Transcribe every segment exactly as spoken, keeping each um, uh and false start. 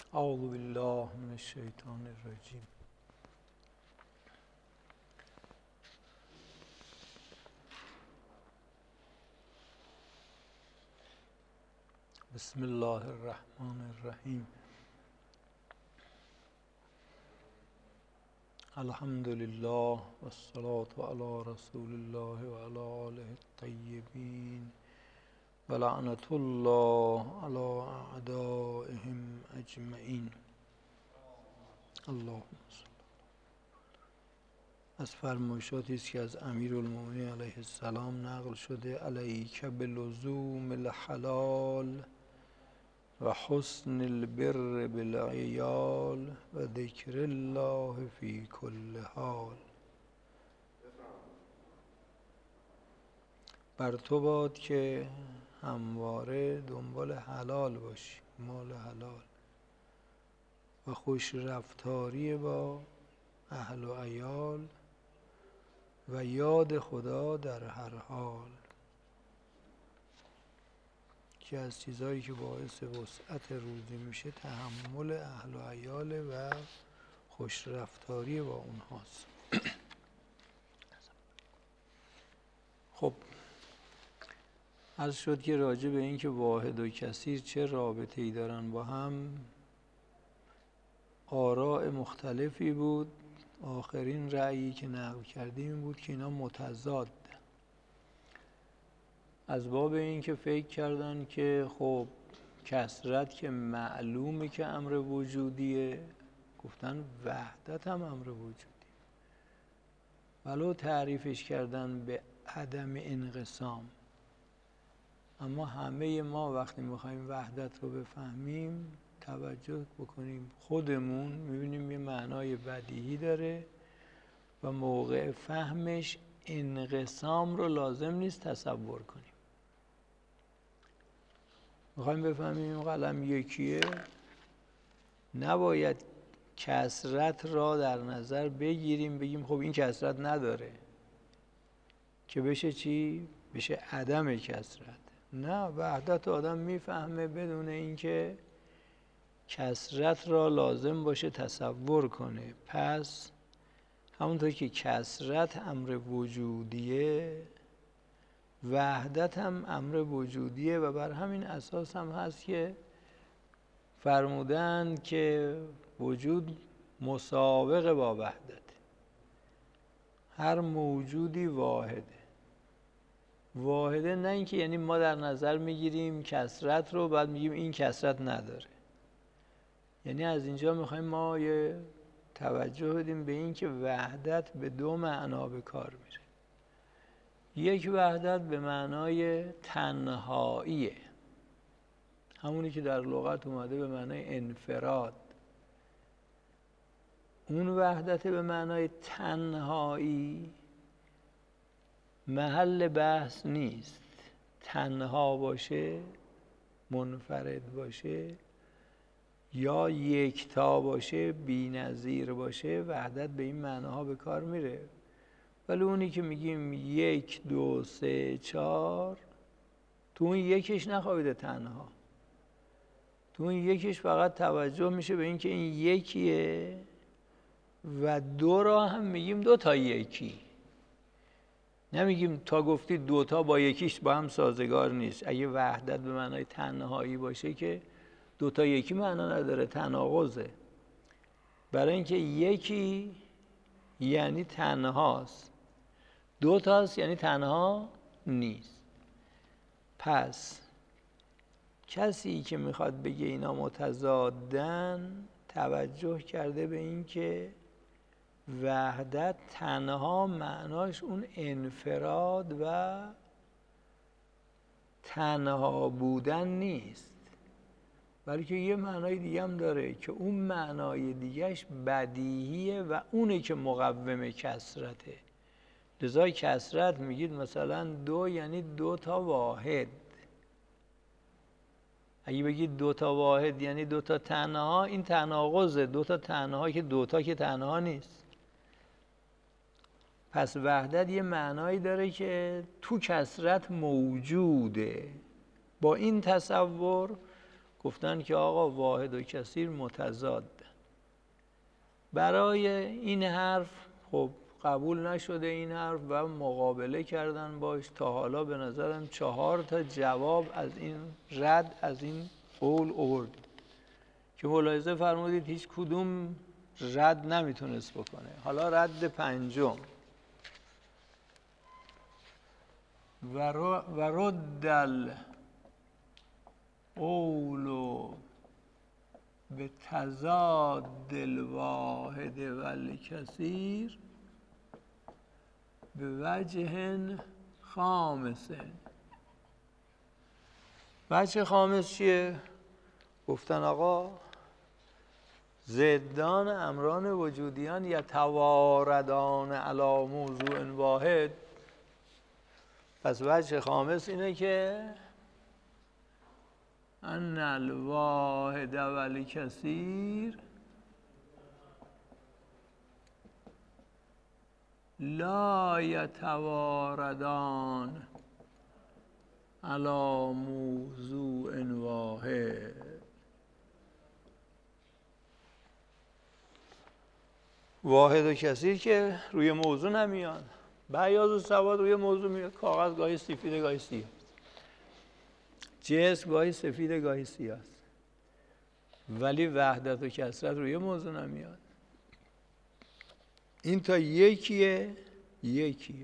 اعوذ بالله من الشیطان الرجیم. بسم الله الرحمن الرحیم. الحمد لله والصلاة علی رسول الله و علی آله الطیبین و لعنة الله علی اعدائهم اجمعین. اللهم صل. از فرمایشاتی است که از امیرالمؤمنین علیه السلام نقل شده: علیک بلزوم الحلال و حسن البر بالعیال و ذکر الله فی کل حال. بر تو باد که همواره دنبال حلال باشی، مال حلال، و خوش رفتاری با اهل و عیال و یاد خدا در هر حال، که از چیزهایی که باعث وسعت روزی میشه تحمل اهل و عیال و خوش رفتاری با اونهاست. خب عرض شد که راجع به این که واحد و کثیر چه رابطه ای دارن با هم آراء مختلفی بود. آخرین رأیی که نقل کردیم این بود که اینا متضاد، از باب این که فکر کردن که خب کثرت که معلومه که امر وجودیه، گفتن وحدت هم امر وجودیه، ولو تعریفش کردن به عدم انقسام. اما همه ما وقتی میخوایم وحدت رو بفهمیم توجه بکنیم خودمون میبینیم یه معنای بدیهی داره و موقع فهمش انقسام رو لازم نیست تصور کنیم. میخوایم بفهمیم قلم یکیه، نباید کثرت را در نظر بگیریم بگیم خب این کثرت نداره که بشه چی؟ بشه عدم کثرت. نه، وحدت آدم میفهمه بدون اینکه کثرت را لازم باشه تصور کنه. پس همونطور که کثرت امر وجودیه، وحدت هم امر وجودیه و بر همین اساس هم هست که فرمودن که وجود مسابق با وحدت. هر موجودی واحده. واحده نه اینکه یعنی ما در نظر میگیریم کثرت رو بعد میگیم این کثرت نداره. یعنی از اینجا میخوایم ما یه توجه بدیم به این که وحدت به دو معنا به کار میره. یک وحدت به معنای تنهاییه، همونی که در لغت اومده به معنای انفراد. اون وحدت به معنای تنهایی محل بحث نیست. تنها باشه، منفرد باشه، یا یکتا باشه، بی‌نظیر باشه، وحدت به این معناها به کار میره. ولی اونی که میگیم یک دو سه چهار، تو اون یکش نخوابیده تنها، تو اون یکش فقط توجه میشه به این که این یکیه و دو را هم میگیم دو تا یکی. نمیگیم تا گفتی دو تا با یکیش با هم سازگار نیست. اگه وحدت به معنای تنهایی باشه که دو تا یکی معنا نداره، تناقضه. برای اینکه یکی یعنی تنهاست، دو تاست یعنی تنها نیست. پس کسی که میخواد بگه اینا متضادن توجه کرده به این که وحدت تنها معناش اون انفراد و تنها بودن نیست، بلکه یه معنای دیگه هم داره که اون معنای دیگهش بدیهیه و اونه که مقوم کثرته. لذا کثرت میگید مثلا دو یعنی دو تا واحد. اگه بگید دو تا واحد یعنی دو تا تنها، این تناقضه. دو تا تنها که دو تا که تنها نیست. پس وحدت یه معنایی داره که تو کثرت موجوده. با این تصور گفتن که آقا واحد و کثیر متضاد. برای این حرف خب قبول نشده این حرف و مقابله کردن باش. تا حالا به نظرم چهار تا جواب از این رد از این قول آورد که ملاحظه فرمودید هیچ کدوم رد نمیتونست بکنه. حالا رد پنجم و رد القول به تضاد الواحد و الکثیر به وجه خامس. وجه خامس چیه؟ گفتن آقا ضدان امران وجودیان یتواردان علی موضوع واحد. پس وجه خامس اینه که ان الواحد و الکثیر لا یتواردان علی موضوع واحد. واحد و کثیر که روی موضوع نمیان. بیاض و سواد روی موضوع میاد. کاغذ گاهی سفید گاهی سیاه، جسم گاهی سفید گاهی سیاه، ولی وحدت و کثرت روی موضوع نمیاد. این تا یکیه یکیه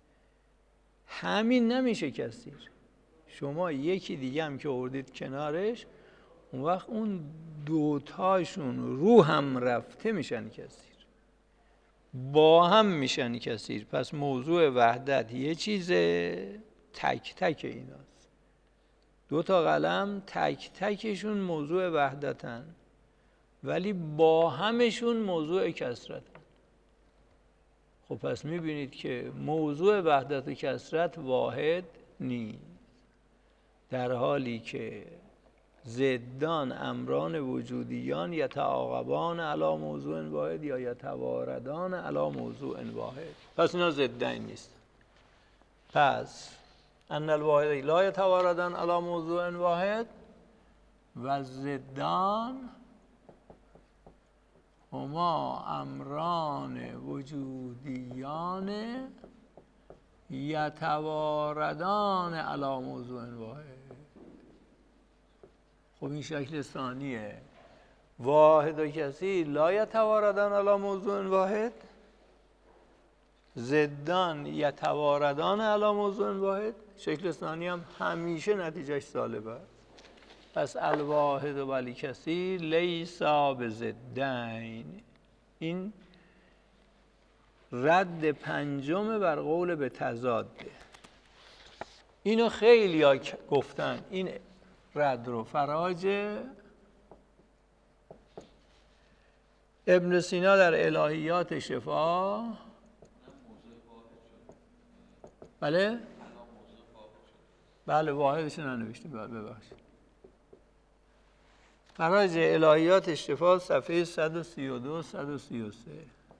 همین نمیشه کثیر. شما یکی دیگه هم که آوردید کنارش، اون وقت اون دوتاشون رو هم رفته میشن کثیر، با هم میشن کثیر. پس موضوع وحدت یه چیزه، تک تک ایناست. دو تا قلم تک تکشون موضوع وحدتن ولی با همشون موضوع کثرتن. خب پس میبینید که موضوع وحدت و کثرت واحد نیست، در حالی که ضدان امران وجودیان یتعاقبان علی موضوع واحد یا یتواردان علی موضوع واحد. پس اینا ضدن نیست. پس ان الواحد لا یتواردان علی موضوع واحد و ضدان هما امران وجودیان یتواردان علی موضوع واحد. خب این شکل ثانیه. واحد و کثیر لا یتواردان علی موضوع واحد، ضدان یتواردان علی موضوع واحد. شکل ثانی هم همیشه نتیجهش سالبه. پس الواحد و الکثیر لیسا بضدین. این رد پنجم بر قول به تضاده. اینو خیلی ها گفتن این رد رو. فراج ابن سینا در الهیات شفا، بله بله واحدش ننوشتیم، ببخشید. فراج الهیات شفا صفحه صد و سی و دو صد و سی و سه.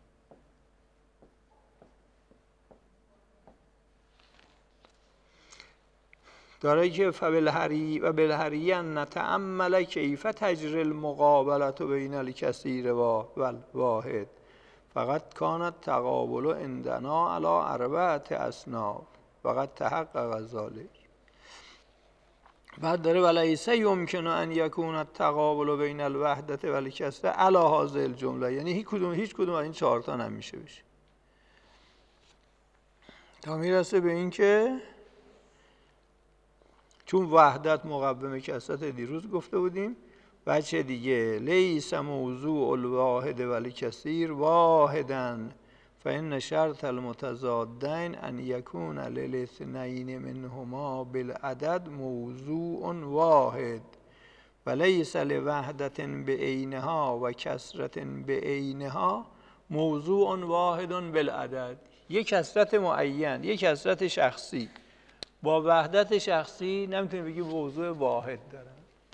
داره که فبالحری و بالحری ان نتأمل کیف تجری المقابلة بین الکثیر و الواحد فقط کانت تقابل عندنا علی اربعة اصناف فقط تحقق ذلک. بعد داره ولیس یمکن ان یکون التقابل بین الوحدت و الکثرة علی هذه الجمله. یعنی هیچ کدوم هیچ کدوم از این چهار تا نمیشه بشه. تا میرسه به این که چون وحدت مقوم کثرت دیروز گفته بودیم، بچه دیگه لیس موضوع الواحد و الکثیر واحدا فإن شرط المتضادین ان یکون للاثنین منهما بالعدد موضوع واحد و لیس لوحدت بعینها و کثرت بعینها موضوع واحد بالعدد. یک کثرت معین، یک کثرت شخصی با وحدت شخصی نمیتونی بگی موضوع واحد دارن.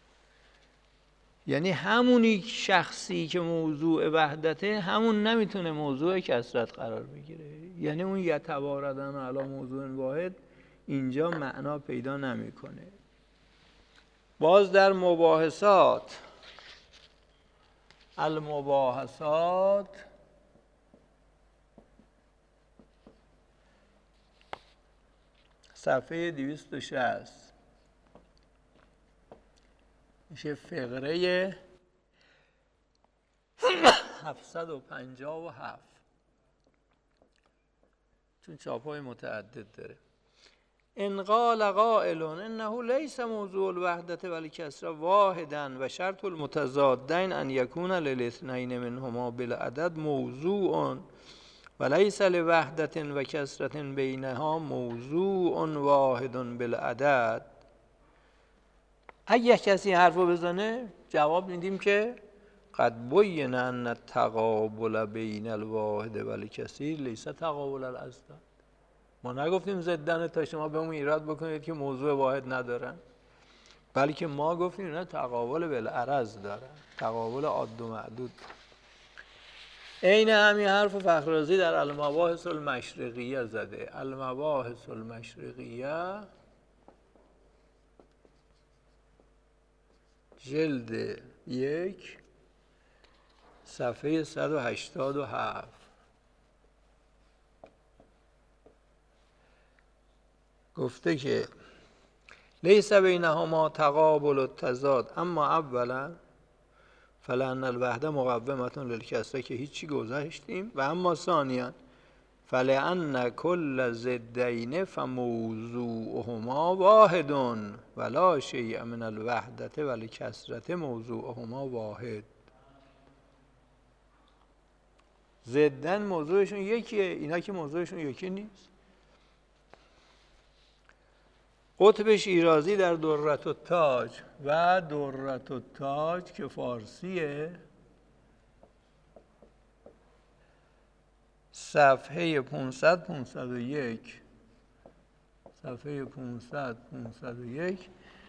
یعنی همونی شخصی که موضوع وحدته همون نمیتونه موضوع کثرت قرار بگیره. یعنی اون یتواردن علی موضوع واحد اینجا معنا پیدا نمیکنه. باز در مباحثات المباحثات صفحه دویست و شصت میشه فقره هفتصد و پنجاه و هفت، چون چاپ‌های متعدد داره. ان قال قائل انه لیس موضوع الوحدة والکسرة واحدا و شرط المتضادین ان یکون للاثنین منهما بالعدد موضوع ولیس لوحدة و کسرة بینها موضوع واحد بالعدد. اگه کسی حرفو بزنه جواب میدیم که قد بین ان التقابل بین الواحد والکثیر لیس تقابل الاضداد. ما نگفتیم ضدن تا شما به اون ایراد بکنید که موضوع واحد ندارن، بلکه ما گفتیم اینا تقابل بالعرض دارن، تقابل عاد و معدود. عین همین حرف فخررازی در المباحث المشرقیه زده. المباحث المشرقیه جلد یک صفحه صد و هشتاد و هفت گفته که لیس بینهما تقابل و تضاد، اما اولا فلان الوحده مقومة للکسره که هیچی گذاشتیم، و اما ثانیا فلان کل ضدین فموضوعهما واحد ولا شیء من الوحدة والکسرة موضوعهما واحد. ضدن موضوعشون یکیه، اینا که موضوعشون یکی نیست. قطب شیرازی در درة التاج و درة التاج که فارسیه صفحه پانصد پانصد و یک صفحه پانصد پانصد و یک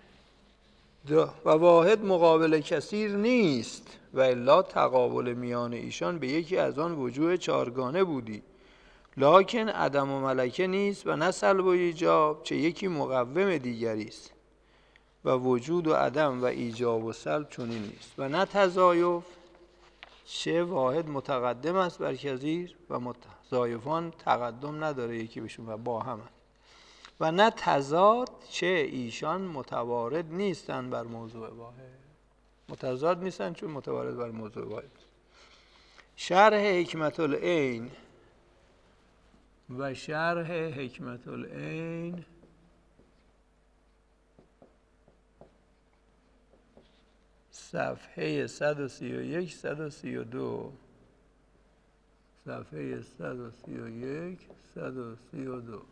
و واحد مقابل کثیر نیست و الا تقابل میان ایشان به یکی از آن وجوه چارگانه بودی، لکن عدم و ملکه نیست و نه سلب و ایجاب چه یکی مقوم دیگری است و وجود و عدم و ایجاب و سلب چنین نیست و نه تضایف چه واحد متقدم است بر کثیر و متضایفان تقدم نداره یکی بهشون و با هم و نه تضاد چه ایشان متوارد نیستن بر موضوع واحد. متضاد نیستن چون متوارد بر موضوع واحد. شرح حکمت العین و شرح حکمت العین صفحه صد و سی و یک صد و سی و دو صفحه صد و سی و یک صد و سی و دو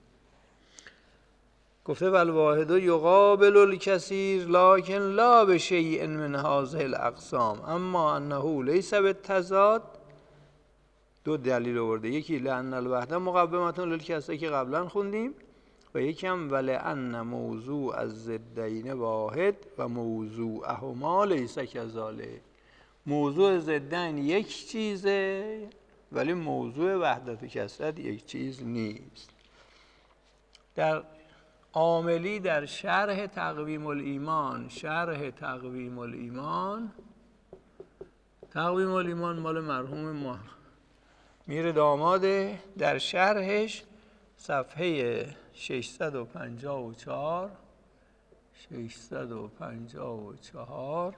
گفته والواحد یقابل الکثیر لکن لا بشیء من هذه الاقسام اما انه لیس بالتضاد. دو دلیل آورده، یکی لأن الوحده مقومة للکثرة که قبلا خوندیم و یکی هم ولأن موضوع الضدین واحد و موضوعهما لیس کذالک. موضوع ضدین یک چیزه ولی موضوع وحدت و کثرت یک چیز نیست. در عاملی در شرح تقویم الایمان شرح تقویم الایمان تقویم الایمان مال مرحوم ما میر داماده، در شرحش صفحه ششصد و پنجاه و چهار ششصد و پنجاه و چهار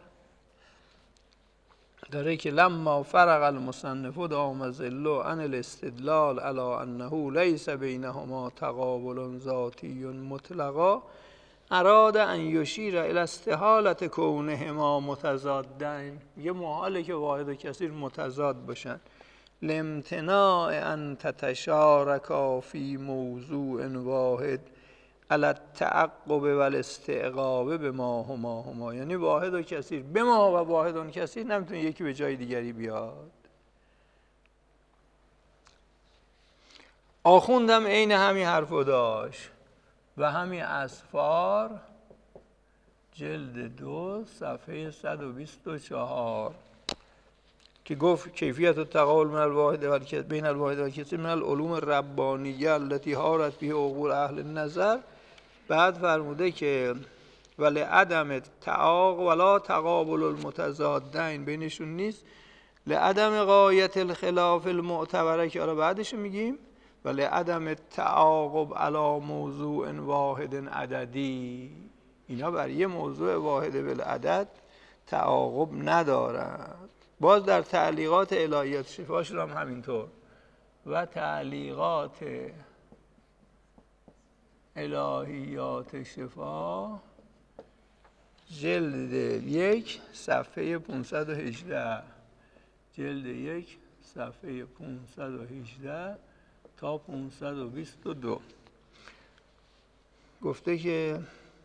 داره که لما فرغ المصنف دام ظله عن الاستدلال علی انه لیس بینهما تقابل ذاتی مطلقا اراد ان یشیر الی استحالة کونهما متضادین. یه محاله که واحد و کثیر متضاد باشن، لامتناع ان تتشارکا فی موضوع واحد علی التعقب و الاستعقاب بما هما هما. یعنی واحد و کثیر به ما و واحد و کثیر نمیتونه یکی به جای دیگری بیاد. آخوندم عین همین حرفو داشت و همین اسفار جلد دو صفحه صد و بیست و چهار که گفت کیفیت التقابل من الواحد و بین الواحد و کثیر من العلوم الربانیه التي حارت به عقول اهل النظر. بعد فرموده که ولی عدم تعاق ولا تقابل المتضادین بینشون نیست، لعدم غایت الخلاف المعتبره که حالا بعدش میگیم، ولی عدم تعاقب علی موضوع واحد عددی، اینا بر یه موضوع واحد بالعدد تعاقب ندارند. باز در تعلیقات الهیات شفاش هم همینطور، و تعلیقات الهیات شفا جلد یک صفحه پانصد و هجده، جلد یک صفحه پانصد و هجده تا پانصد و بیست و دو گفته که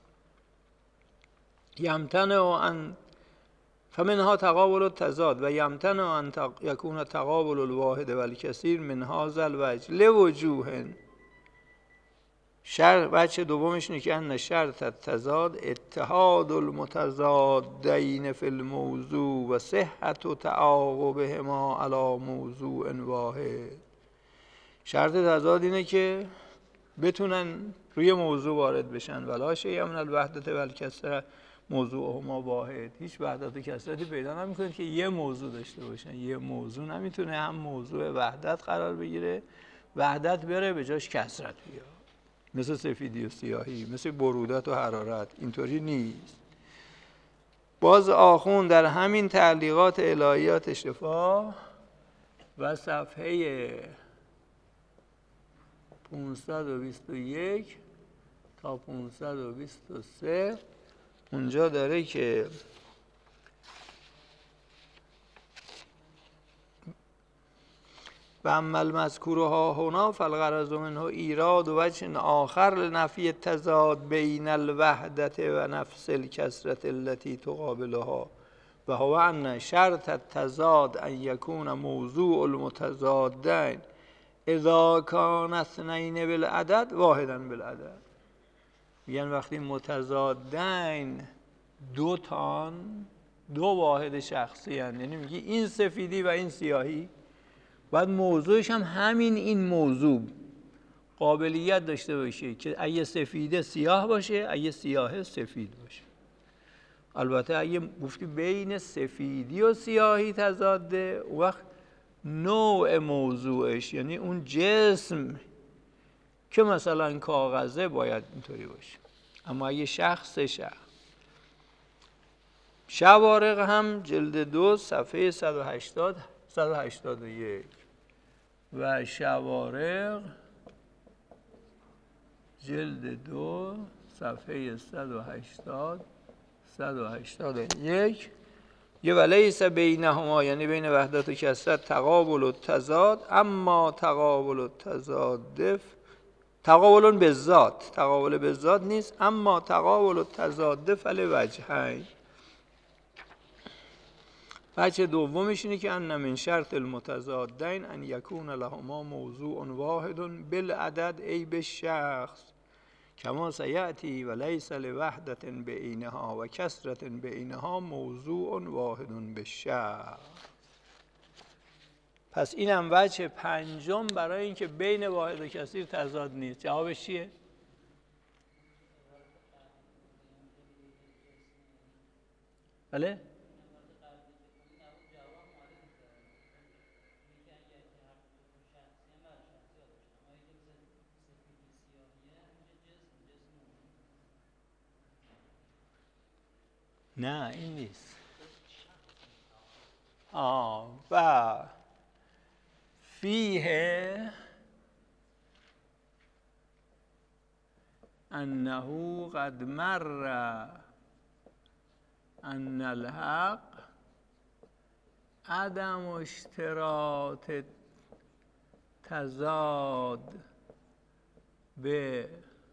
یمتنع ان فمنها تقابل التضاد و یمتنع ان یکون تقابل الواحد والکثیر من هذا الوجه لوجوه. شرط بچه دومش اینه که ان شرط التضاد اتحاد المتضادین فی الموضوع و صحت و تعاقبهما علی موضوع واحد. شرط تضاد اینه که بتونن روی موضوع وارد بشن، ولا شیء من الوحدت والکثرة موضوعهما واحد. هیچ وحدت و کثرتی پیدا نمیکنه که یه موضوع داشته باشن. یه موضوع نمیتونه هم موضوع وحدت قرار بگیره، وحدت بره به جاش کثرت بیاد، مثل سفیدی و سیاهی، مثل برودت و حرارت. اینطوری نیست. باز آخون در همین تعلیقات الهیات شفا و صفحه پانصد و بیست و یک تا پانصد و بیست و سه اونجا داره که و اما المذکور ها هنا فالغرض منه ایراد و وجه آخر لنفی التضاد بین الوحدت و نفس الکثرت التي تقابلها و هو ان شرط التضاد ان یکون موضوع المتضادین اذا کان اثنین بالعدد واحدا بالعدد. میگن وقتی متضادین دو تان، دو واحد شخصی هن، یعنی میگی این سفیدی و این سیاهی، باید موضوعش هم همین این موضوع قابلیت داشته باشه که اگه سفیده سیاه باشه، اگه سیاه سفید باشه. البته اگه گفتی بین سفیدی و سیاهی تضاده، وقت نوع موضوعش یعنی اون جسم که مثلا کاغذه باید اینطوری باشه. اما اگه شخص شخص شوارق هم جلد دو صفحه صد و هشتاد صد و هشتاد و یک و شوارق جلد دو صفحه صد و هشتاد صد و هشتاد و یک یه ولیس بینهما، یعنی بین وحدت و کثرت تقابل و تضاد، اما تقابل و تضاد تقابل به ذات، تقابل به ذات نیست، اما تقابل و تضاد فل وجهین. وجه دومش اینه که ان من شرط المتضادین ان یکون لهما موضوع واحد بالعدد ای بالشخص کما سیأتی و لیس لوحدت بینها و کثرت بینها موضوع واحد بالشخص. پس اینم وجه پنجم برای اینکه بین واحد و کثیر تضاد نیست. جوابش چیه؟ بله؟ نه این نیست. آه و فیه انه قد مر ان الحق عدم اشتراط تضاد به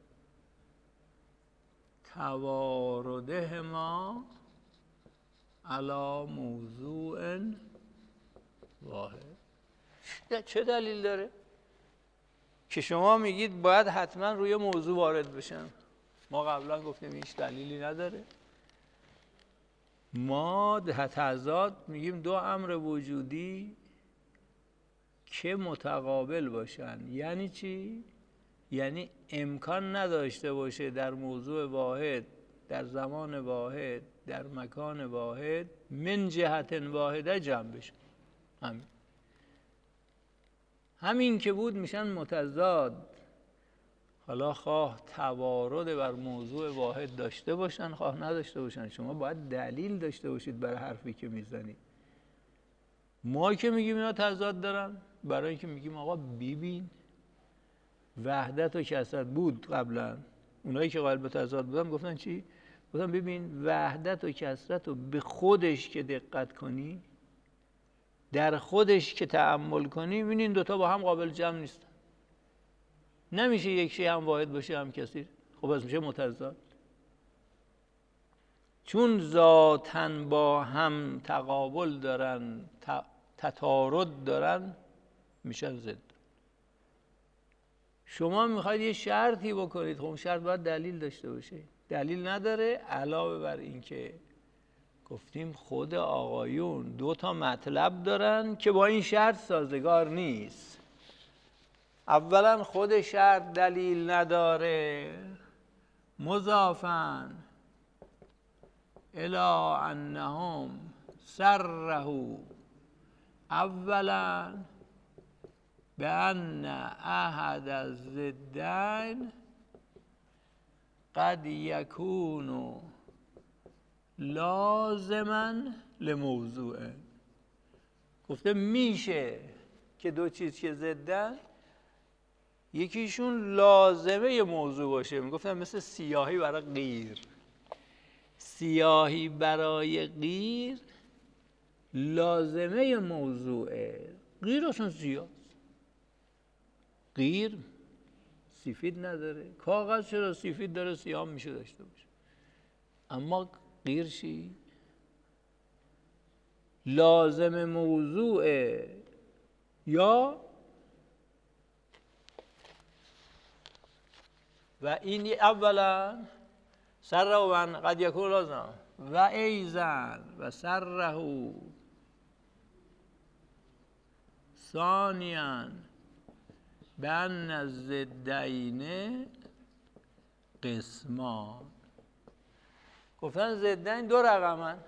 تواردهما علی موضوع واحد. چه دلیل داره که شما میگید باید حتما روی موضوع وارد بشن؟ ما قبلا گفتیم هیچ دلیلی نداره. ما تضاد میگیم دو امر وجودی که متقابل باشن. یعنی چی؟ یعنی امکان نداشته باشه در موضوع واحد در زمان واحد در مکان واحد من جهت واحده جمع بشن. همین همین که بود میشن متضاد. حالا خواه توارد بر موضوع واحد داشته باشن خواه نداشته باشن، شما باید دلیل داشته باشید برای حرفی که میزنید. ما که میگیم اینا تضاد دارن برای اینکه میگیم آقا ببین وحدت و کثرت بود قبلا، اونایی که قائل به تضاد بودن گفتن چی؟ گفتن ببین وحدت و کثرت رو به خودش که دقت کنی، در خودش که تأمل کنی، ببین این دوتا با هم قابل جمع نیستن. نمیشه یک شی هم واحد باشه هم کثیر، خب از میشه متضاد. چون ذاتاً با هم تقابل دارن، تتارد دارن، میشن ضد. شما میخواید یه شرطی بکنید، خب اون شرط باید دلیل داشته باشه. دلیل نداره. علاوه بر این که گفتیم خود آقایون دو تا مطلب دارن که با این شرط سازگار نیست. اولا خود شرط دلیل نداره، مضافاً الی انهم صرحوا اولا بأن احد الضدین قد یکون لازما لموضوع. گفته میشه که دو چیز که ضدن یکیشون لازمه موضوع باشه. میگفتم مثل سیاهی برای غیر. سیاهی برای غیر لازمه موضوعه. غیر اصلا سیاه، غیر سفید نداره. کاغذ چرا سفید داره سیاه میشه داشته باشه، اما غیر چی؟ لازم موضوعه. یا و این اولا سره و من قد یکون لازم و ایزن و سره ثانیاً بأن الضدین قسمان. گفتن ضدین دو رقمن.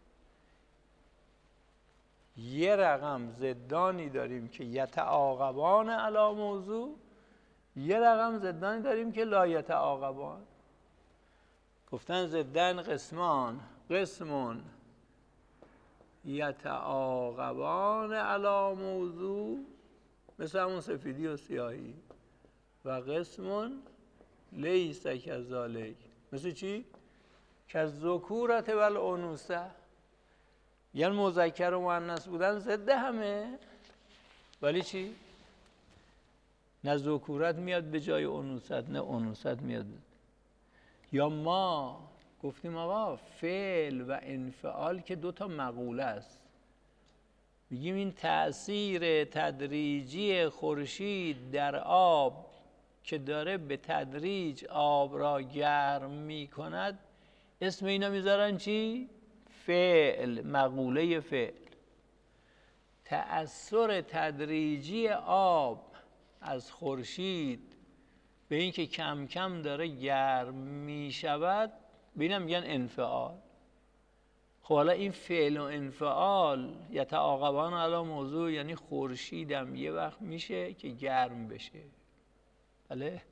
یه رقم ضدانی داریم که یتعاقبان علی موضوع، یه رقم ضدانی داریم که لا یتعاقبان. گفتن ضدین قسمان، قسمون یتعاقبان علی موضوع مثل همون سفیدی و سیاهی، و قسمون لیس کذالک مثل چی؟ کالذکورة والانوثه. یعنی مذکر و مؤنث بودن ضد همه، ولی چی؟ نه ذکورت میاد به جای انوثت، نه انوثت میاد. یا ما گفتیم آقا فعل و انفعال که دو تا مقوله است. میگیم این تأثیر تدریجی خورشید در آب که داره به تدریج آب را گرم میکند، اسم اینا میذارن چی؟ فعل، مقوله فعل. تأثیر تدریجی آب از خورشید به این که کم کم داره گرم می شود به اینم میگن انفعال. خب حالا این فعل و انفعال یتعاقبان علی موضوع، یعنی خورشیدم یه وقت میشه که گرم بشه. بله،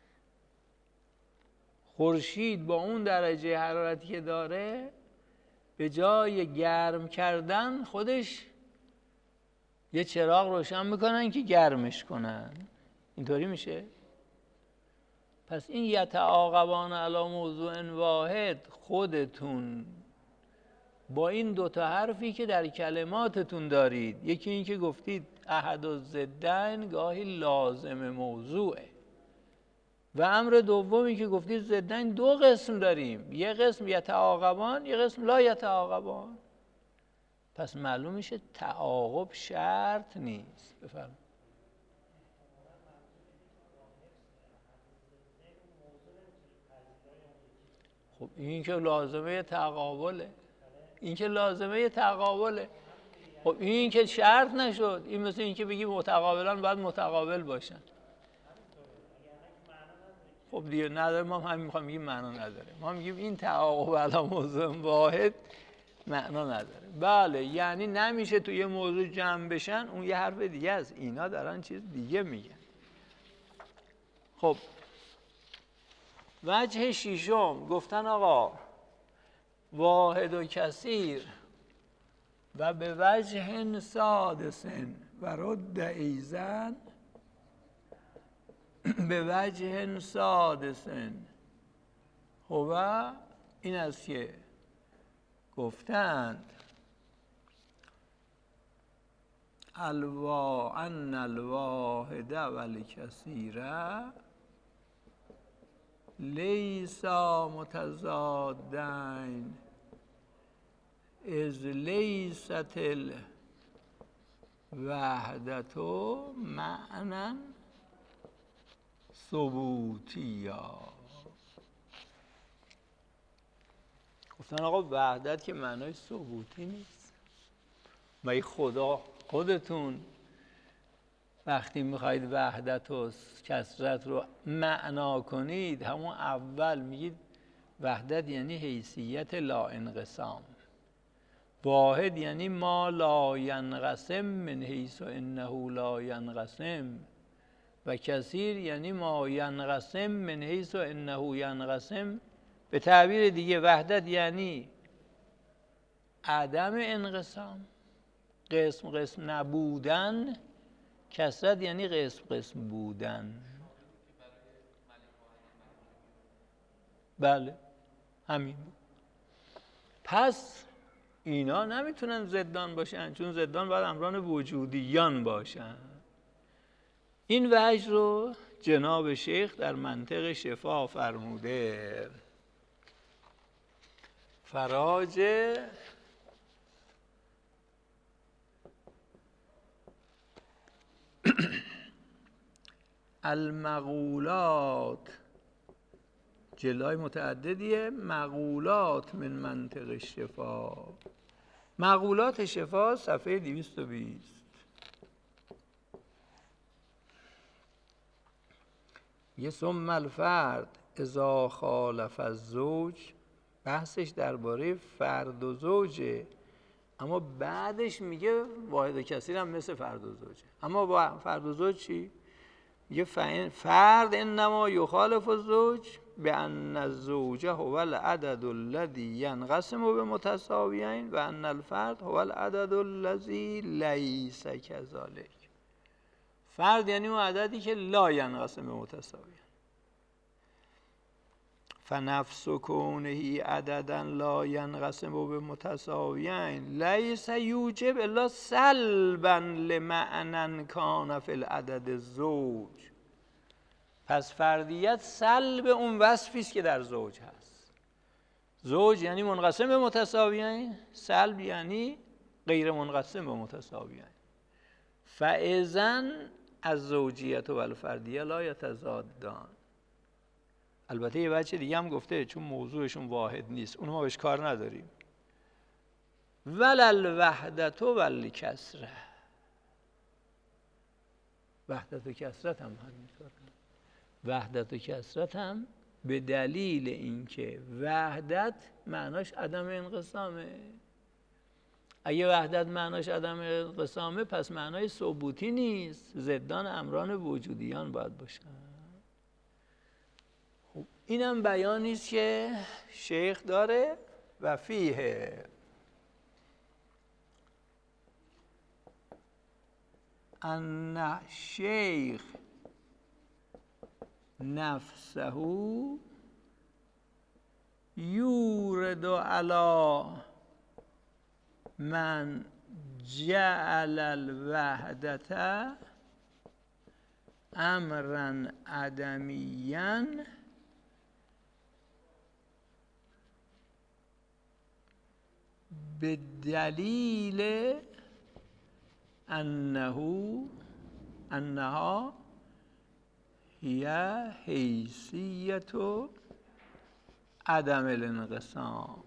خورشید با اون درجه حرارتی که داره به جای گرم کردن خودش یه چراغ روشن میکنن که گرمش کنن. اینطوری میشه. پس این یتعاقبان علی موضوع واحد خودتون با این دوتا حرفی که در کلماتتون دارید، یکی این که گفتید احد الضدین گاهی لازم موضوعه، و امر دومی که گفتید ضدین دو قسم داریم، یه قسم یتعاقبان یه قسم لا یتعاقبان. پس معلوم میشه تعاقب شرط نیست. بفرمایید. خب این که لازمه تقابله، این که لازمه تقابله. خب این که شرط نشد. این مثل این که بگی متقابلان باید متقابل باشن. خب دیگه نداره، ما هم همین میخوایم بگیم معنا نداره. ما میگیم این تعاقب علی موضوع واحد معنا نداره. بله یعنی نمیشه تو یه موضوع جمع بشن، اون یه حرف دیگه است. اینا دارن چیز دیگه میگن. خب وجه شیشم گفتن آقا واحد و کثیر و به وجه سادس و رد ایزن به وجه سادس هو این است که گفتند الوا ان الواحد والکثیره لیس متضادین از لیست الوحدت معنی ثبوتیا. گفتن آقا وحدت که معنای ثبوتی نیست. مگه خدا خودتون وقتی میخواید وحدت و کثرت رو معنا کنید همون اول میگید وحدت یعنی حیثیت لا انقسام، واحد یعنی ما لا ینقسم من حیث انه لا ینقسم، و کثیر یعنی ما ینقسم من حیث انه ینقسم. به تعبیر دیگه وحدت یعنی عدم انقسام، قسم قسم نبودن. کثرت یعنی قسم قسم بودن. بله همین بود. پس اینا نمیتونن ضدان باشن، چون ضدان باید امران وجودیان باشن. این وجه رو جناب شیخ در منطق شفا فرموده. فراج المقولات، جلای متعددیه، مقولات من منطق شفا. مقولات شفا صفحه دویست و بیست. یه ثم الفرد اذا خالف الزوج، بحثش درباره فرد و زوجه، اما بعدش میگه واحد و کثیر هم مثل فرد و زوجه. اما با فرد و زوج چی؟ یه فرد انما یخالف الزوج بان الزوج هو العدد الذي ينقسم بمتساویین و ان الفرد هو العدد الذي ليس كذلك. فرد یعنی اون عددی که لا ینقسم بمتساویین. فنفس کونه عددا لا ینقسم بمتساویین لیس یوجب الا سلبا لمعنى کان فی العدد الزوج. پس فردیت سلب اون وصفی است که در زوج هست. زوج یعنی منقسم به متساویین، سلب یعنی غیر منقسم به متساویین. فاذن الزوجیت و الفردیه لا یتضادان. البته یه بچه دیگه هم گفته چون موضوعشون واحد نیست، اونو ما بهش کار نداریم. ولل وحدت و ول کسره، وحدت و کسرت هم همینطوره. وحدت و کسرت هم به دلیل اینکه وحدت معناش عدم انقسامه. اگه وحدت معناش عدم انقسامه پس معنای ثبوتی نیست، ضدان امران وجودیان باید باشن. خب اینم بیانی است که شیخ داره و فیه ان شیخ نفسه یورد علی من جعل الوحدت امرا عدمیا به دلیل انه انها هی حیثیت عدم الانقسام.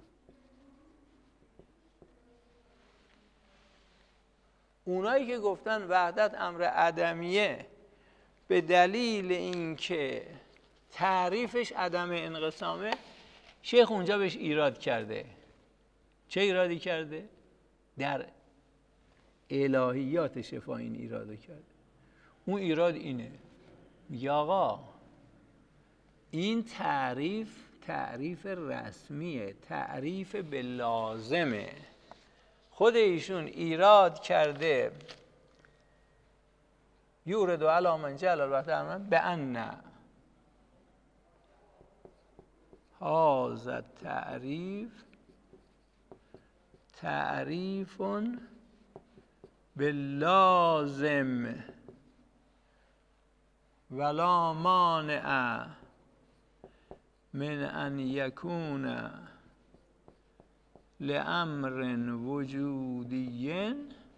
اونایی که گفتن وحدت امر عدمیه به دلیل اینکه تعریفش عدم انقسامه. شیخ اونجا بهش ایراد کرده. چه ایرادی کرده؟ در الهیات شفا این ایرادو کرده. اون ایراد اینه، میگه آقا این تعریف تعریف رسمیه، تعریف به لازمه. خود ایشون ایراد کرده یورد و علی من جعل الوحده به ان هذا تعریف تعریف باللازم ولا مانع من ان یکون لامر وجودی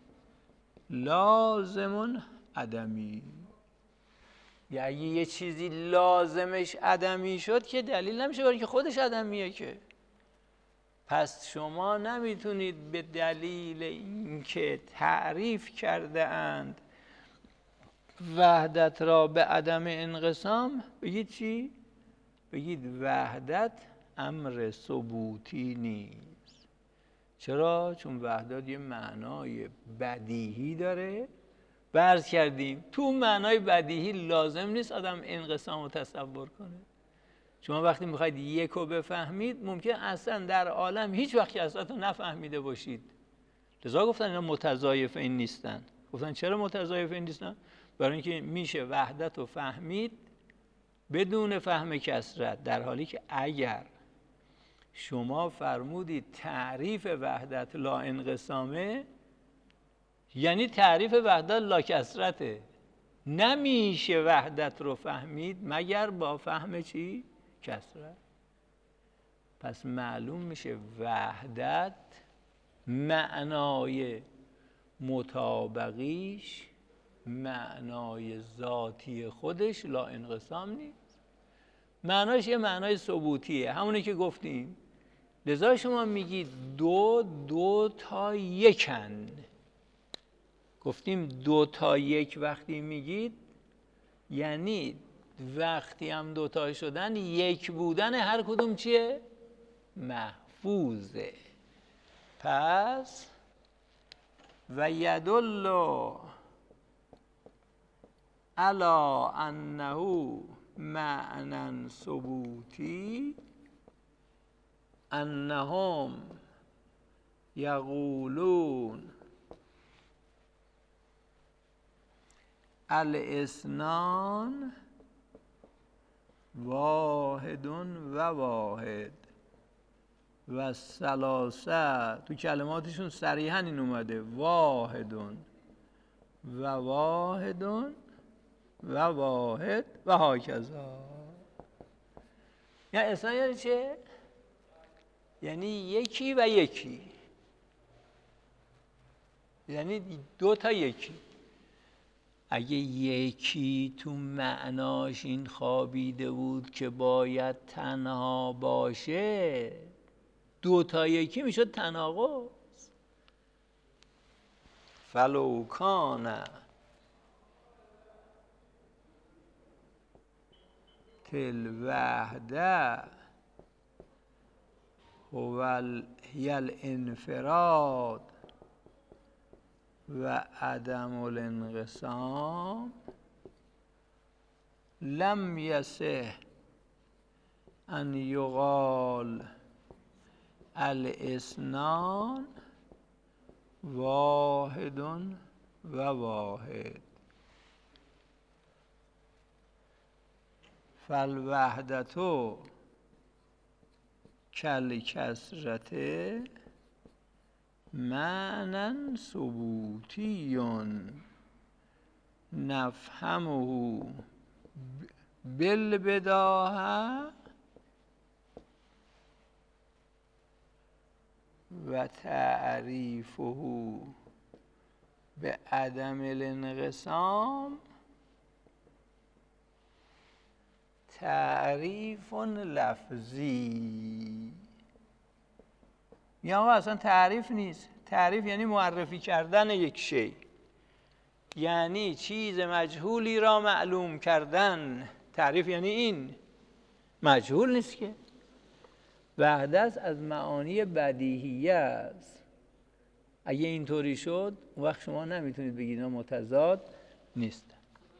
لازم عدمی. یعنی یه چیزی لازمش عدمی شد که دلیل نمیشه برای که خودش عدمیه که. پس شما نمیتونید به دلیل اینکه تعریف کرده اند وحدت را به عدم انقسام بگید چی؟ بگید وحدت امر ثبوتی نیست. چرا؟ چون وحدت یه معنای بدیهی داره. عرض کردیم تو معنای بدیهی لازم نیست آدم انقسام رو تصور کنه. شما وقتی میخواید یک رو بفهمید ممکن اصلا در عالم هیچ وقت اصلا رو نفهمیده باشید. لذا گفتن اینا متضایف این نیستن. گفتن چرا متضایف این نیستن؟ برای اینکه میشه وحدت رو فهمید بدون فهم کثرت، در حالی که اگر شما فرمودید تعریف وحدت لا انقسامه یعنی تعریف وحدت لا کثرته. نمیشه وحدت رو فهمید مگر با فهم چی؟ کثرت. پس معلوم میشه وحدت معنای مطابقیش معنای ذاتی خودش لا انقسام نیست. معناش یه معنای ثبوتیه، همونه که گفتیم. لذا شما میگید دو دو تا یکن. گفتیم دو تا یک وقتی میگید یعنی وقتی هم دو تا شدن یک بودن هر کدوم چیه؟ محفوظه. پس و یدل علی انه معنی ثبوتی انهم یقولون الاثنان واحد و واحد و ثلاثه. تو کلماتشون صریحا این اومده واحد و واحد و واحد و هاکذا. یعنی اصلا یعنی چه؟ یعنی یکی و یکی، یعنی دو تا یکی. اگه یکی تو معناش این خوابیده بود که باید تنها باشه دو تا یکی میشد تناقض. فلو کان تل وحده هو الانفراد و عدم الانقسام لم یصح ان یقال الاثنان واحد و واحد. فالوحدة کالکثرة معنی ثبوتی نفهمه بالبداهه و تعریفه به عدم الانقسام تعریف لفظی. یا اصلا تعریف نیست. تعریف یعنی معرفی کردن یک شی، یعنی چیز مجهولی را معلوم کردن. تعریف یعنی این. مجهول نیست که. وحدت از معانی بدیهیه است. اگه اینطوری شد اون وقت شما نمیتونید بگید اینا متضاد نیست.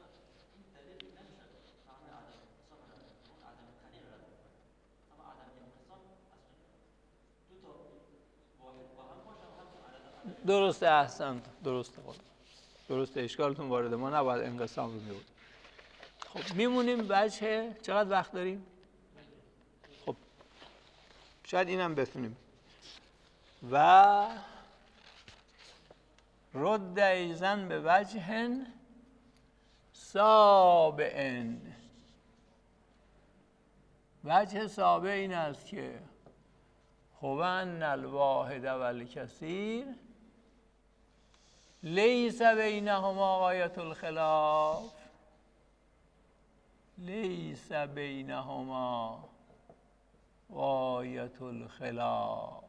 درسته، احسنت، درسته خود درسته، اشکالتون وارده، ما نباید انقسام رو میبود. خب میمونیم وجه، چقدر وقت داریم؟ خب شاید اینم بتونیم. و رد ایزن به وجه سابعن. وجه سابع این است که هوان الواحد و الکثیر لیس بینهما غایت الخلاف. لیس بینهما غایت الخلاف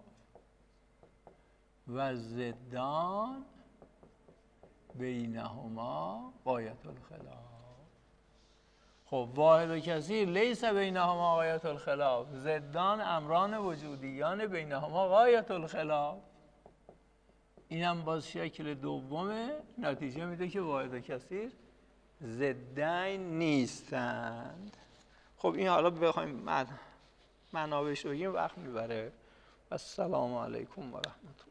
و ضدان بینهما غایت الخلاف. خب واحد و کثیر لیس بینهما غایت الخلاف، ضدان امران وجودیان بینهما غایت الخلاف. اینم باز شکل دومه، نتیجه میده که واحد و کثیر ضدین نیستند. خب این حالا بخوایم منابعش رو بگیم وقت میبره. السلام علیکم و رحمت الله.